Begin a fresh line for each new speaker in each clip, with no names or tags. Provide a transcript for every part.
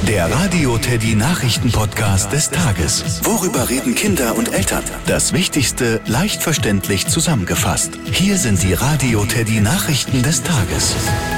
Der Radio Teddy Nachrichten-Podcast des Tages. Worüber reden Kinder und Eltern? Das Wichtigste leicht verständlich zusammengefasst. Hier sind die Radio Teddy Nachrichten des Tages.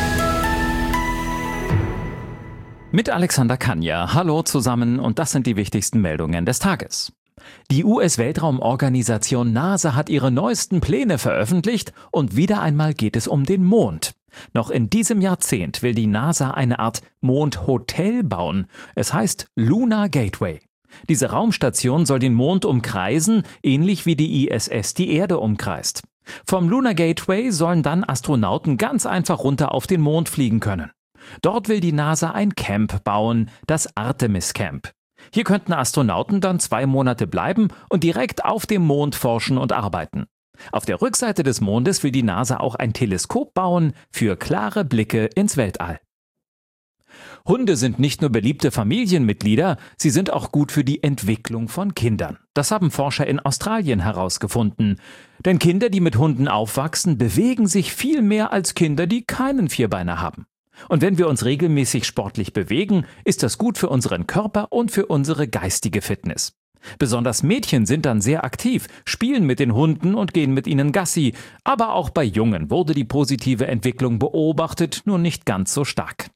Mit Alexander Kania. Hallo zusammen und das sind die wichtigsten Meldungen des Tages. Die US-Weltraumorganisation NASA hat ihre neuesten Pläne veröffentlicht und wieder einmal geht es um den Mond. Noch in diesem Jahrzehnt will die NASA eine Art Mondhotel bauen. Es heißt Lunar Gateway. Diese Raumstation soll den Mond umkreisen, ähnlich wie die ISS die Erde umkreist. Vom Lunar Gateway sollen dann Astronauten ganz einfach runter auf den Mond fliegen können. Dort will die NASA ein Camp bauen, das Artemis Camp. Hier könnten Astronauten dann 2 Monate bleiben und direkt auf dem Mond forschen und arbeiten. Auf der Rückseite des Mondes will die NASA auch ein Teleskop bauen für klare Blicke ins Weltall. Hunde sind nicht nur beliebte Familienmitglieder, sie sind auch gut für die Entwicklung von Kindern. Das haben Forscher in Australien herausgefunden. Denn Kinder, die mit Hunden aufwachsen, bewegen sich viel mehr als Kinder, die keinen Vierbeiner haben. Und wenn wir uns regelmäßig sportlich bewegen, ist das gut für unseren Körper und für unsere geistige Fitness. Besonders Mädchen sind dann sehr aktiv, spielen mit den Hunden und gehen mit ihnen Gassi. Aber auch bei Jungen wurde die positive Entwicklung beobachtet, nur nicht ganz so stark.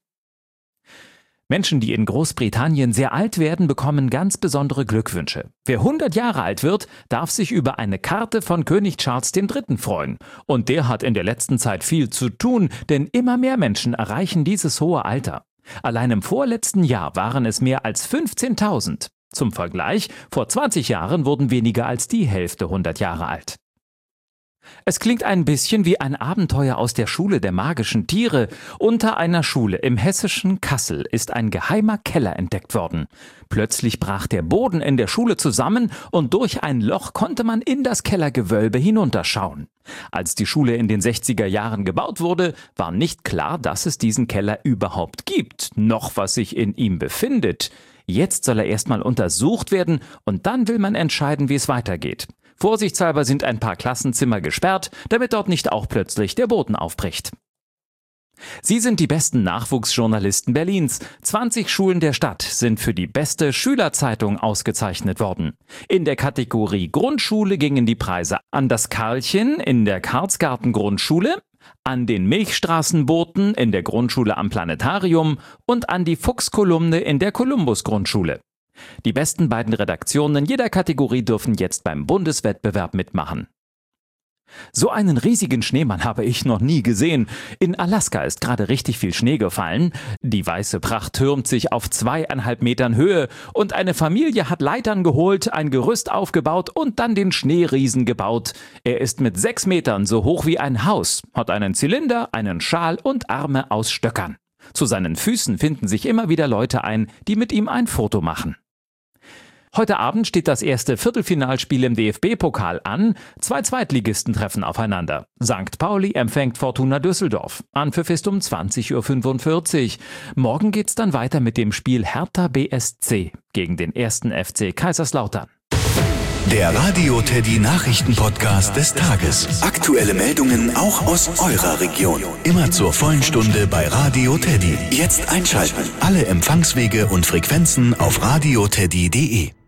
Menschen, die in Großbritannien sehr alt werden, bekommen ganz besondere Glückwünsche. Wer 100 Jahre alt wird, darf sich über eine Karte von König Charles III. Freuen. Und der hat in der letzten Zeit viel zu tun, denn immer mehr Menschen erreichen dieses hohe Alter. Allein im vorletzten Jahr waren es mehr als 15.000. Zum Vergleich, vor 20 Jahren wurden weniger als die Hälfte 100 Jahre alt. Es klingt ein bisschen wie ein Abenteuer aus der Schule der magischen Tiere. Unter einer Schule im hessischen Kassel ist ein geheimer Keller entdeckt worden. Plötzlich brach der Boden in der Schule zusammen und durch ein Loch konnte man in das Kellergewölbe hinunterschauen. Als die Schule in den 60er Jahren gebaut wurde, war nicht klar, dass es diesen Keller überhaupt gibt, noch was sich in ihm befindet. Jetzt soll er erstmal untersucht werden und dann will man entscheiden, wie es weitergeht. Vorsichtshalber sind ein paar Klassenzimmer gesperrt, damit dort nicht auch plötzlich der Boden aufbricht. Sie sind die besten Nachwuchsjournalisten Berlins. 20 Schulen der Stadt sind für die beste Schülerzeitung ausgezeichnet worden. In der Kategorie Grundschule gingen die Preise an das Karlchen in der Karlsgarten-Grundschule, an den Milchstraßenboten in der Grundschule am Planetarium und an die Fuchskolumne in der Columbus-Grundschule. Die besten beiden Redaktionen jeder Kategorie dürfen jetzt beim Bundeswettbewerb mitmachen. So einen riesigen Schneemann habe ich noch nie gesehen. In Alaska ist gerade richtig viel Schnee gefallen. Die weiße Pracht türmt sich auf 2,5 Metern Höhe und eine Familie hat Leitern geholt, ein Gerüst aufgebaut und dann den Schneeriesen gebaut. Er ist mit 6 Metern so hoch wie ein Haus, hat einen Zylinder, einen Schal und Arme aus Stöckern. Zu seinen Füßen finden sich immer wieder Leute ein, die mit ihm ein Foto machen. Heute Abend steht das erste Viertelfinalspiel im DFB-Pokal an. 2 Zweitligisten treffen aufeinander. St. Pauli empfängt Fortuna Düsseldorf. Anpfiff ist um 20:45 Uhr. Morgen geht's dann weiter mit dem Spiel Hertha BSC gegen den 1. FC Kaiserslautern.
Der Radio Teddy Nachrichten-Podcast des Tages. Aktuelle Meldungen auch aus eurer Region. Immer zur vollen Stunde bei Radio Teddy. Jetzt einschalten. Alle Empfangswege und Frequenzen auf radioteddy.de.